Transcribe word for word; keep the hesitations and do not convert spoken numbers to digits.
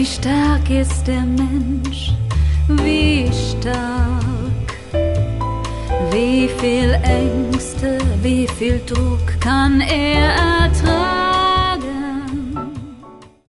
Wie stark ist der Mensch, wie stark. Wie viel Ängste, wie viel Druck kann er ertragen?